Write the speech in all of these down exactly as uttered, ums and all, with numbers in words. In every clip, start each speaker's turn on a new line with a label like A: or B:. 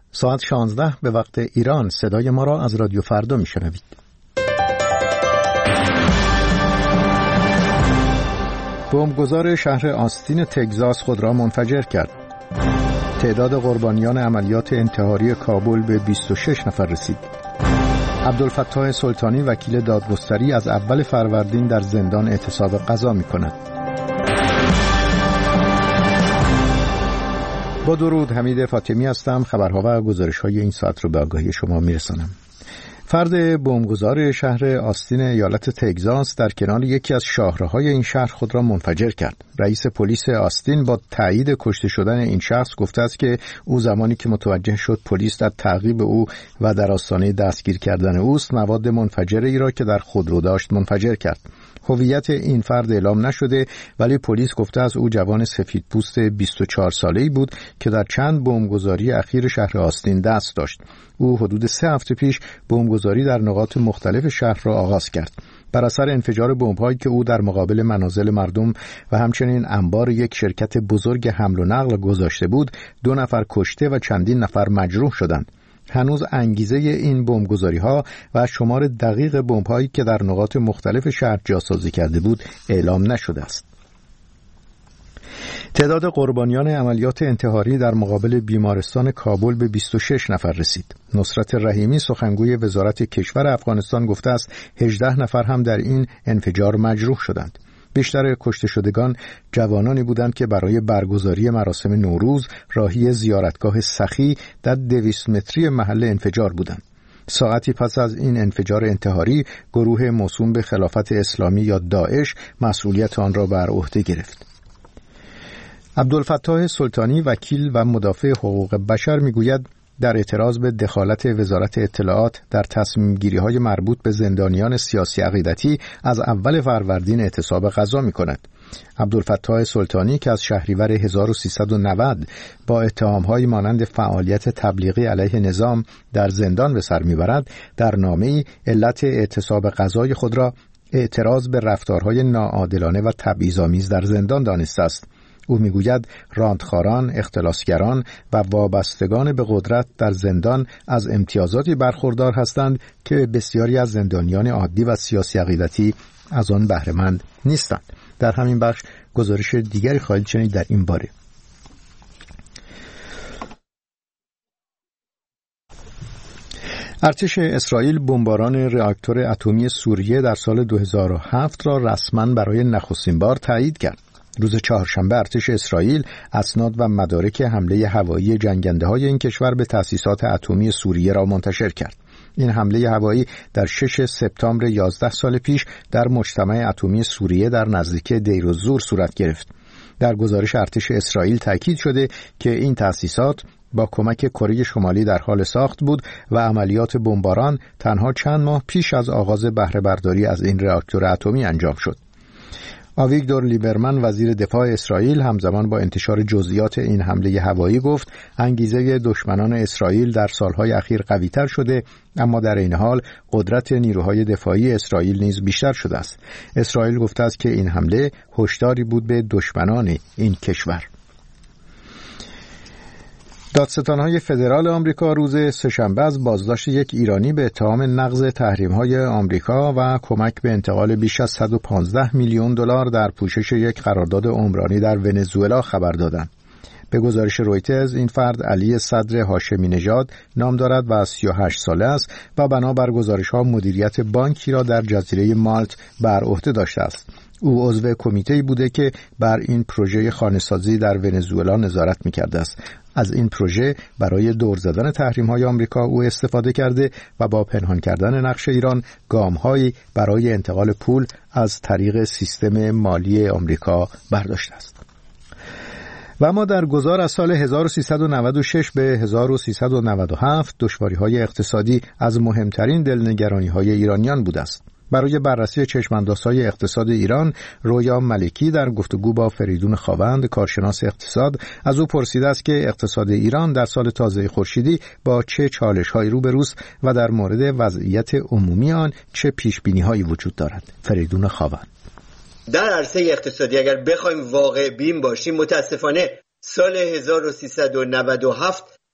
A: ساعت شانزده به وقت ایران. صدای ما را از رادیو فردا میشنوید. بمبگذار شهر آستین تگزاس خود را منفجر کرد. تعداد قربانیان عملیات انتحاری کابل به بیست و شش نفر رسید. عبدالفتاح سلطانی وکیل دادگستری از اول فروردین در زندان اعتصاب قضا می‌کند. با درود، حمید فاطمی هستم. خبرها و گزارش‌های این ساعت رو به آگاهی شما می‌رسانم. فرد بمبگذار شهر آستین ایالت تگزاس در کنار یکی از شاهراهای این شهر خود را منفجر کرد. رئیس پلیس آستین با تایید کشته شدن این شخص گفته است که او زمانی که متوجه شد پلیس در تعقیب او و در آستانه دستگیر کردن اوست، مواد منفجری را که در خودرو داشت منفجر کرد. هویت این فرد اعلام نشده، ولی پلیس گفته است او جوان سفیدپوست بیست و چهار ساله‌ای بود که در چند بمبگذاری اخیر شهر آستین دست داشت. او حدود سه هفته پیش بمبگذاری در نقاط مختلف شهر را آغاز کرد. بر اثر انفجار بمب‌هایی که او در مقابل منازل مردم و همچنین انبار یک شرکت بزرگ حمل و نقل گذاشته بود، دو نفر کشته و چندین نفر مجروح شدند. هنوز انگیزه این بمبگذاری‌ها و شمار دقیق بمب‌هایی که در نقاط مختلف شهر جاسازی کرده بود اعلام نشده است. تعداد قربانیان عملیات انتحاری در مقابل بیمارستان کابل به بیست و شش نفر رسید. نصرت رحیمی سخنگوی وزارت کشور افغانستان گفته است هجده نفر هم در این انفجار مجروح شدند. بیشتر کشته شدگان جوانانی بودند که برای برگزاری مراسم نوروز راهی زیارتگاه سخی در دویست متری محل انفجار بودند. ساعتی پس از این انفجار انتحاری، گروه موسوم به خلافت اسلامی یا داعش مسئولیت آن را بر عهده گرفت. عبدالفتاح سلطانی وکیل و مدافع حقوق بشر میگوید در اعتراض به دخالت وزارت اطلاعات در تصمیم گیری های مربوط به زندانیان سیاسی عقیدتی از اول فروردین اعتصاب قضا می کند. عبدالفتاح سلطانی که از شهریور هزار و سیصد و نود با اتهام‌های مانند فعالیت تبلیغی علیه نظام در زندان به سر میبرد، در نامه‌ای علت اعتصاب قضای خود را اعتراض به رفتارهای ناعادلانه و تبعیض‌آمیز در زندان دانسته است. او میگوید راندخاران، اختلاسگران و وابستگان به قدرت در زندان از امتیازاتی برخوردار هستند که بسیاری از زندانیان عادی و سیاسی عقیدتی از آن بهره مند نیستند. در همین بخش گزارش دیگری خواهید شنید در این باره. ارتش اسرائیل بمباران راکتور اتمی سوریه در سال دو هزار و هفت را رسما برای نخستین بار تایید کرد. روز چهارشنبه ارتش اسرائیل اسناد و مدارک حمله هوایی جنگنده‌های این کشور به تأسیسات اتمی سوریه را منتشر کرد. این حمله هوایی در ششم سپتامبر یازده سال پیش در مجتمع اتمی سوریه در نزدیکی دیر الزور صورت گرفت. در گزارش ارتش اسرائیل تاکید شده که این تأسیسات با کمک کره شمالی در حال ساخت بود و عملیات بمباران تنها چند ماه پیش از آغاز بهره برداری از این راکتور اتمی انجام شد. آویگدور لیبرمن وزیر دفاع اسرائیل همزمان با انتشار جزئیات این حمله هوایی گفت انگیزه دشمنان اسرائیل در سالهای اخیر قوی‌تر شده، اما در این حال قدرت نیروهای دفاعی اسرائیل نیز بیشتر شده است. اسرائیل گفته است که این حمله هشداری بود به دشمنان این کشور. دادستان‌های فدرال آمریکا روز سه‌شنبه از بازداشت یک ایرانی به اتهام نقض تحریم‌های آمریکا و کمک به انتقال بیش از صد و پانزده میلیون دلار در پوشش یک قرارداد عمرانی در ونزوئلا خبر دادند. به گزارش رویترز این فرد علی صدر هاشمی نژاد نام دارد و سی و هشت ساله است و بنابر گزارش‌ها مدیریت بانکی را در جزیره مالت بر عهده داشته است. او عضو کمیته‌ای بوده که بر این پروژه خانه‌سازی در ونزوئلا نظارت می‌کرده است. از این پروژه برای دور زدن تحریم‌های آمریکا او استفاده کرده و با پنهان کردن نقش ایران گام‌هایی برای انتقال پول از طریق سیستم مالی آمریکا برداشته است. و اما در گذار از سال هزار و سیصد و نود و شش به هزار و سیصد و نود و هفت دشواری‌های اقتصادی از مهمترین دلنگرانی‌های ایرانیان بوده است. برای بررسی چشم‌اندازهای اقتصاد ایران، رویا ملکی در گفتگو با فریدون خاوند کارشناس اقتصاد از او پرسیده است که اقتصاد ایران در سال تازه خورشیدی با چه چالش‌هایی روبروست و در مورد وضعیت عمومی آن چه پیش‌بینی‌هایی وجود دارد. فریدون خاوند:
B: در عرصه اقتصادی اگر بخوایم واقع بین باشیم، متاسفانه سال هزار و سیصد و نود و هفت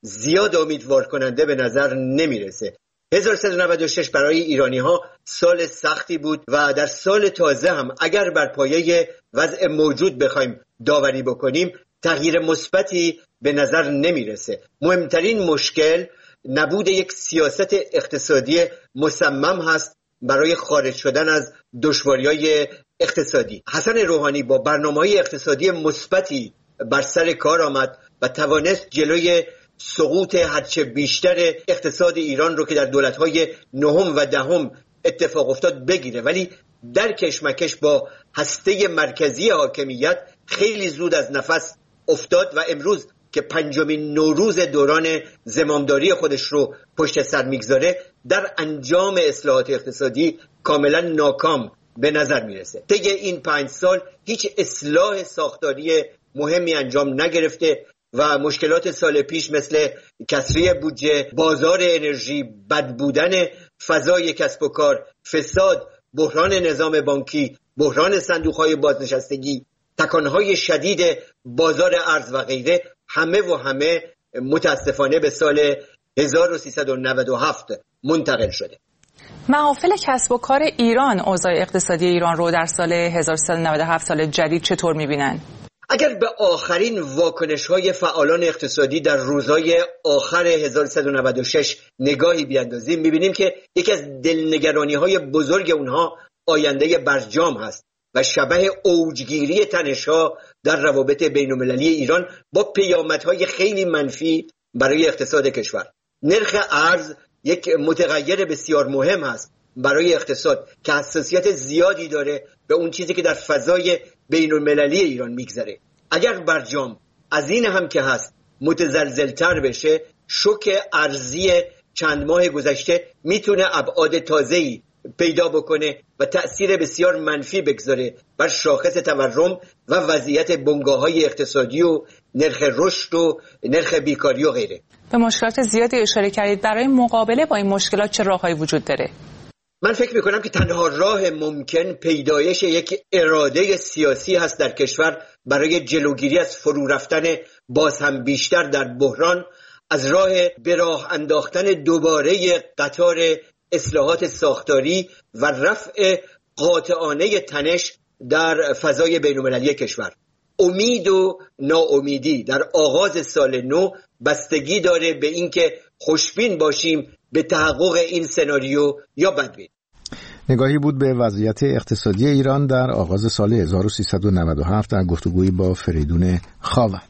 B: زیاد امیدوار کننده به نظر نمیرسه. هزار و سیصد و نود و شش برای ایرانی ها سال سختی بود و در سال تازه هم اگر بر پایه وضع موجود بخوایم داوری بکنیم تغییر مثبتی به نظر نمیرسه. مهمترین مشکل نبود یک سیاست اقتصادی مصمم هست برای خارج شدن از دشواری‌های اقتصادی. حسن روحانی با برنامه‌های اقتصادی مثبتی بر سر کار آمد و توانست جلوی سقوط هرچه بیشتر اقتصاد ایران رو که در دولت‌های نهم و دهم اتفاق افتاد بگیره، ولی در کشمکش با هسته مرکزی حاکمیت خیلی زود از نفس افتاد و امروز که پنجمین نوروز دوران زمامداری خودش رو پشت سر میگذاره در انجام اصلاحات اقتصادی کاملا ناکام به نظر میرسه. طی این پنج سال هیچ اصلاح ساختاری مهمی انجام نگرفته و مشکلات سال پیش مثل کسری بودجه، بازار انرژی، بد بودن فضای کسب و کار، فساد، بحران نظام بانکی، بحران صندوق‌های بازنشستگی، تکانهای شدید بازار ارز و غیره همه و همه متاسفانه به سال هزار و سیصد و نود و هفت منتقل شده.
C: محافل کسب و کار ایران اوضاع اقتصادی ایران رو در سال هزار و سیصد و نود و هفت سال جدید چطور می‌بینن؟
B: اگر به آخرین واکنش‌های فعالان اقتصادی در روزهای آخر هزار و سیصد و نود و شش نگاهی بیاندازیم می‌بینیم که یکی از دلنگرانی‌های بزرگ اونها آینده برجام هست و شبح اوجگیری تنش‌ها در روابط بین‌المللی ایران با پیامدهای خیلی منفی برای اقتصاد کشور. نرخ ارز یک متغیر بسیار مهم هست برای اقتصاد که حساسیت زیادی داره به اون چیزی که در فضای بین‌المللی ایران میگذره. اگر برجام از این هم که هست متزلزل‌تر بشه، شوک ارزی چند ماه گذشته میتونه ابعاد تازه‌ای پیدا بکنه و تأثیر بسیار منفی بگذاره بر شاخص تورم و وضعیت بنگاه‌های اقتصادی و نرخ رشد و نرخ بیکاری و غیره.
C: به مشکلات زیادی اشاره کردید. برای مقابله با این مشکلات چه راههایی وجود داره؟
B: من فکر میکنم که تنها راه ممکن پیدایش یک اراده سیاسی هست در کشور برای جلوگیری از فرو رفتن باز هم بیشتر در بحران، از راه به راه انداختن دوباره قطار اصلاحات ساختاری و رفع قاطعانه تنش در فضای بین‌المللی کشور. امید و ناامیدی در آغاز سال نو بستگی داره به اینکه خوشبین باشیم به تحقق این سناریو یا بدبین.
A: نگاهی بود به وضعیت اقتصادی ایران در آغاز سال هزار و سیصد و نود و هفت در گفتگویی با فریدون خاوند.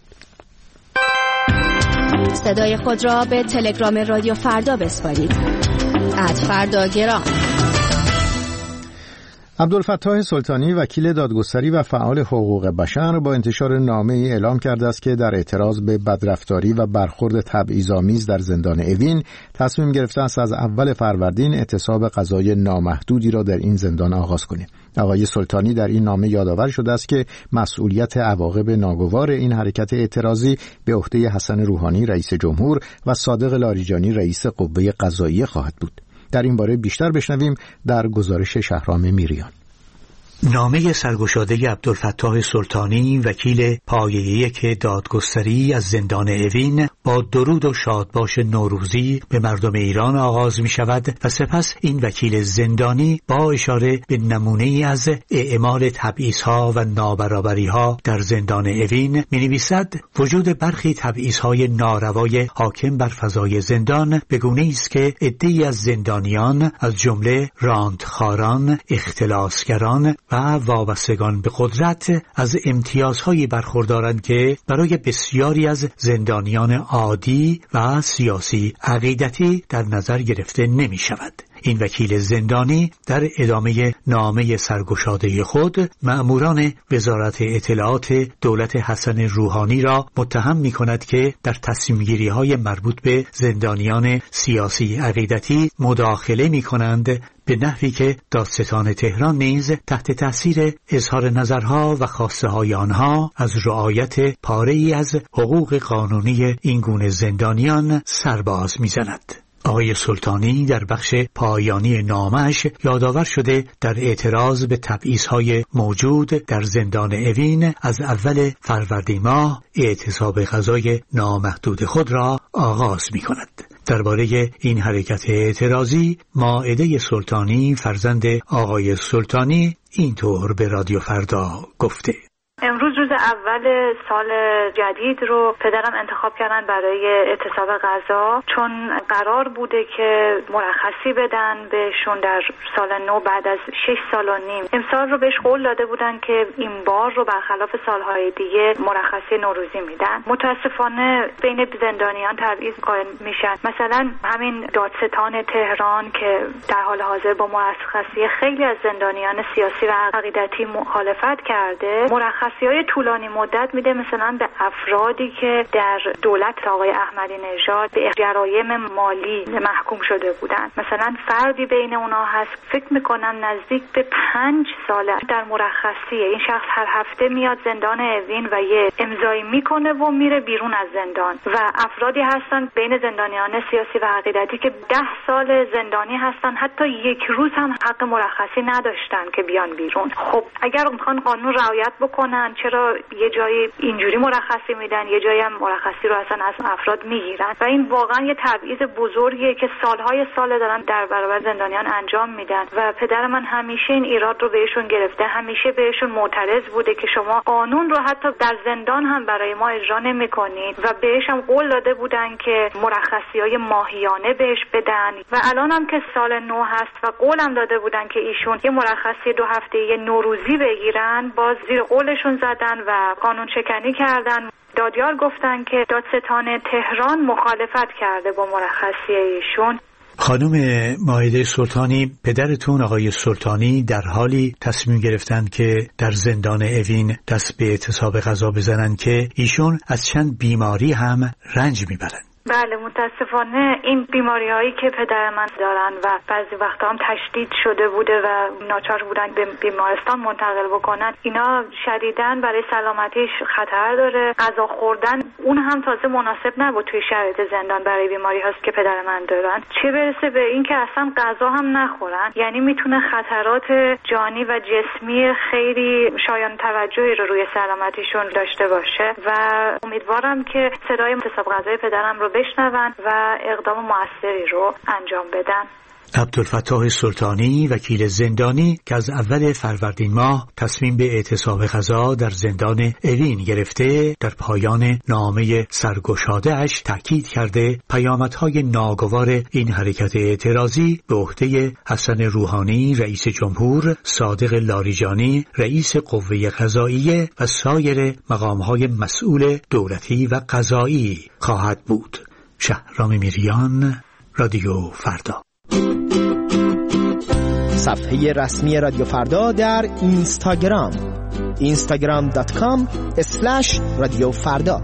D: صدای خود را به تلگرام رادیو فردا بسپارید. ات فردا گرام.
A: عبدالفتاح سلطانی وکیل دادگستری و فعال حقوق بشر با انتشار نامه‌ای اعلام کرده است که در اعتراض به بدرفتاری و برخورد تبعیض‌آمیز در زندان اوین تصمیم گرفته است از اول فروردین اعتصاب قضای نامحدودی را در این زندان آغاز کنه. آقای سلطانی در این نامه یادآور شده است که مسئولیت عواقب ناگوار این حرکت اعتراضی به عهده حسن روحانی رئیس جمهور و صادق لاریجانی رئیس قوه قضاییه خواهد بود. در این باره بیشتر بشنویم در گزارش شهرام میریان.
E: نامه سرگشاده عبدالفتاح سلطانی وکیل پایه یک دادگستری از زندان اوین با درود و شادباش نوروزی به مردم ایران آغاز می شود و سپس این وکیل زندانی با اشاره به نمونه‌ای از اعمال تبعیض‌ها و نابرابری‌ها در زندان اوین می نویسد وجود برخی تبعیض‌های ناروای حاکم بر فضای زندان به گونه‌ای است که عده‌ای از زندانیان از جمله راندخواران، اختلاسگران و وابستگان به قدرت از امتیازهایی برخوردارند که برای بسیاری از زندانیان عادی و سیاسی عقیدتی در نظر گرفته نمی شود. این وکیل زندانی در ادامه نامه سرگشاده خود مأموران وزارت اطلاعات دولت حسن روحانی را متهم می کند که در تصمیم‌گیری های مربوط به زندانیان سیاسی عقیدتی مداخله می کنند، به نحوی که دادستان تهران نیز تحت تاثیر اظهار نظرها و خواسته های آنها از رعایت پاره‌ای از حقوق قانونی این گونه زندانیان سرباز می زند. آقای سلطانی در بخش پایانی نامش یادآور شده در اعتراض به تبعیض‌های موجود در زندان اوین از اول فروردین ماه اعتصاب غذای نامحدود خود را آغاز می کند. درباره این حرکت اعتراضی مائده سلطانی فرزند آقای سلطانی اینطور به رادیو فردا گفته:
F: امروز روز اول سال جدید رو پدرم انتخاب کردن برای اعتصاب غذا، چون قرار بوده که مرخصی بدن بهشون در سال نو بعد از شش سال و نیم. امسال رو بهش قول داده بودن که این بار رو برخلاف سالهای دیگه مرخصی نوروزی میدن. متاسفانه بین زندانیان تبعیض قائل میشن. مثلا همین دادستان تهران که در حال حاضر با مرخصی خیلی از زندانیان سیاسی و عقیدتی مخالفت کرده، مرخصی های طولانی مدت میده مثلا به افرادی که در دولت آقای احمدی نژاد به جرایم مالی محکوم شده بودن. مثلا فردی بین اونا هست فکر میکنم نزدیک به پنج ساله در مرخصیه. این شخص هر هفته میاد زندان اوین و یه امضایی میکنه و میره بیرون از زندان. و افرادی هستن بین زندانیان سیاسی و عقیدتی که ده سال زندانی هستن، حتی یک روز هم حق مرخصی نداشتن که بیان بیرون. خب اگر میخوان قانون رعایت بکنن چرا یه جایی اینجوری مرخصی میدن، یه جایی هم مرخصی رو اصلا از افراد میگیرن؟ و این واقعا یه تبعیض بزرگیه که سالهای سال دارن در برابر زندانیان انجام میدن. و پدر من همیشه این ایراد رو بهشون گرفته، همیشه بهشون معترض بوده که شما قانون رو حتی در زندان هم برای ما اجرا نمیکنید. و بهش هم قول داده بودن که مرخصی‌های ماهیانه بهش بدن. و الان هم که سال نو هست و قولم داده بودن که ایشون یه مرخصی دو هفته‌ای نوروزی بگیرن، باز زیر قولشون زدن و قانون شکنی کردن. دادیار گفتن که دادستان تهران مخالفت کرده با مرخصی ایشون.
E: خانم مائده سلطانی، پدرتون آقای سلطانی در حالی تصمیم گرفتن که در زندان اوین دست به اعتصاب غذا بزنن که ایشون از چند بیماری هم رنج میبرن.
F: بله، متاسفانه این بیماری هایی که پدر من دارن و بعضی وقتا هم تشدید شده بوده و ناچار بودن به بیمارستان منتقل بکنن، اینا شدیداً برای سلامتیش خطر داره. غذا خوردن اون هم تازه مناسب نبود توی شرایط زندان برای بیماری هاست که پدر من دارن، چه برسه به این که اصلا غذا هم نخورن. یعنی میتونه خطرات جانی و جسمی خیلی شایان توجهی رو روی سلامتیشون داشته باشه. و امیدوارم که صدای اعتصاب غذای پدرم رو بشنون و اقدام موثری رو انجام بدن.
E: عبدالفتاح سلطانی، وکیل زندانی که از اول فروردین ماه تصمیم به اعتصاب غذا در زندان اوین گرفته، در پایان نامه سرگشاده اش تاکید کرده پیامدهای ناگوار این حرکت اعتراضی به عهده حسن روحانی رئیس جمهور، صادق لاریجانی رئیس قوه قضاییه و سایر مقامهای مسئول دولتی و قضایی خواهد بود. شهرام میریان، رادیو فردا.
G: صفحه رسمی رادیو فردا در اینستاگرام اینستاگرام دات کام اسلش رادیو فردا.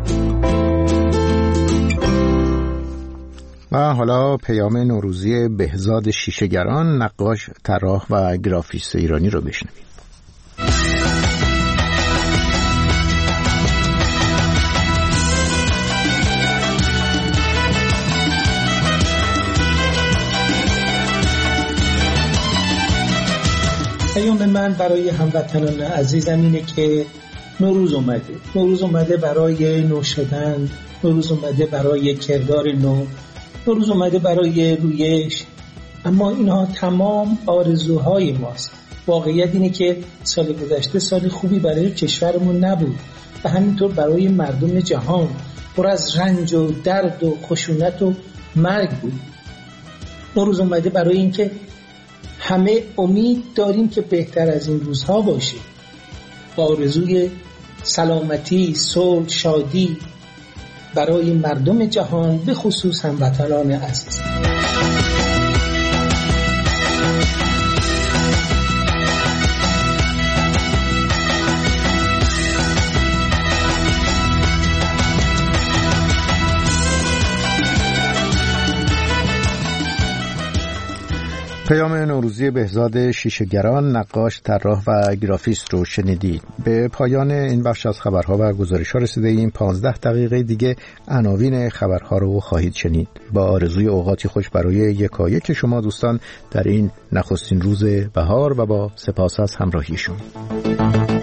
A: و حالا پیام نوروزی بهزاد شیشه‌گران، نقاش، طراح و گرافیست ایرانی رو بشنویم.
H: پیام من برای هموطنان عزیزم اینه که نوروز اومده. نوروز اومده برای نو شدن، نوروز اومده برای کردار نو، نوروز اومده برای رویش. اما اینها تمام آرزوهای ماست. واقعیت اینه که سال گذشته سال خوبی برای کشورمون نبود و همینطور برای مردم جهان پر از رنج و درد و خشونت و مرگ بود. نوروز اومده برای اینکه همه امید داریم که بهتر از این روزها باشه، با آرزوی سلامتی، صلح، شادی برای مردم جهان، به خصوص هموطنان عزیز.
A: پیام نوروزی بهزاد شیشه‌گران، نقاش، طراح و گرافیست رو شنیدید. به پایان این بخش از خبرها و گزارش‌ها رسیده ایم. پانزده دقیقه دیگه عناوین خبرها رو خواهید شنید. با آرزوی اوقاتی خوش برای یکایک شما دوستان در این نخستین روز بهار و با سپاس از همراهیشون.